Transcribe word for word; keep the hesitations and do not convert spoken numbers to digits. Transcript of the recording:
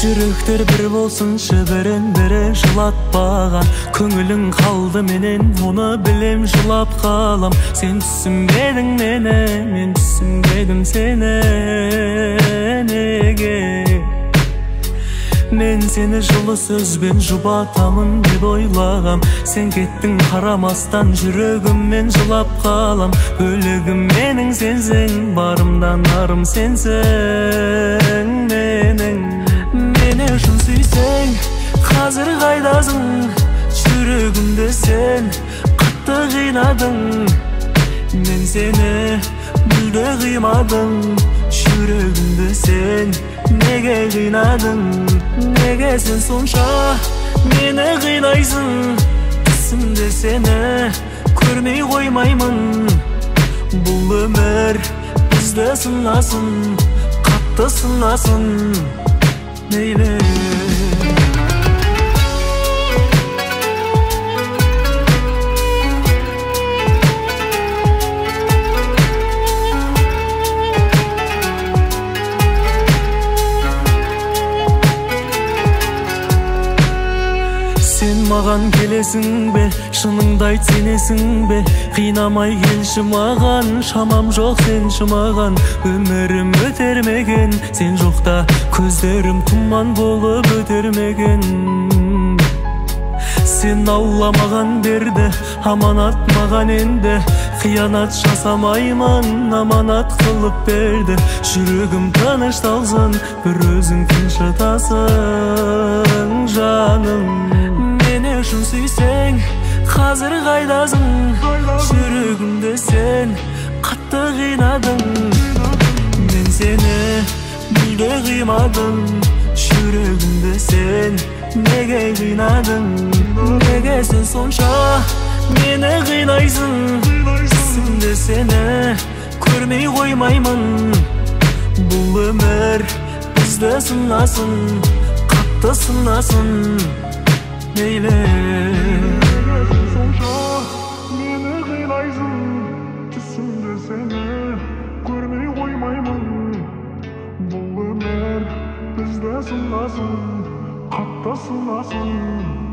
Жүректер бір болсыншы, бірін-бірі жылатпаған. Көңілің қалды менен, оны білем жылап қалам. Сен түсінбедің мені, мен түсінбедім сені. Неге мен сені жылы сөзбен жұбатамын деп ойлағам. Сен кеттің қарамастан, жүрегіммен жылап қалам. Бөлігім менің сенсің, барымдан арым сенсің. Менің мені үшін сүйсең, қазір қайдасың? Жүрегімді сен қатты қинадың. Мен сені мүлде қимадым. Жүрегімді сен неге қинадың? Неге сен сонша мені қинайсың? Түсімде сені көрмей қоймаймын. Бұл өмір бізді сынасын, қатты сынасын. Мейлі сен маған келесің бе, шыныңды айт сенесің бе? Қинамай келші маған, шамам жоқ сенші маған. Өмірім өтермеген, сен жоқта көздерім тұман болып өтермеген. Сен Алла маған берді, аманат маған енді. Қиянат жасамаймын, аманат қылып берді. Жүрегім тынышталсын, бір өзің тыншытасың жаным. Мені үшін сүйсең, қазір қайдасың? Жүрегімді сен қатты қинадың. Мен сені мүлде қимадым. Жүрегімді сен неге қинадың? Неге сен сонша мені қинайсың? Түсімде сені көрмей қоймаймын. Бұл өмір бізді сынасын, қатты сынасын. Мейлі сонша мені қинайсың. Түсімде сені көрмей қоймаймын. Бұл өмір бізді сынасын, қатты сынасын.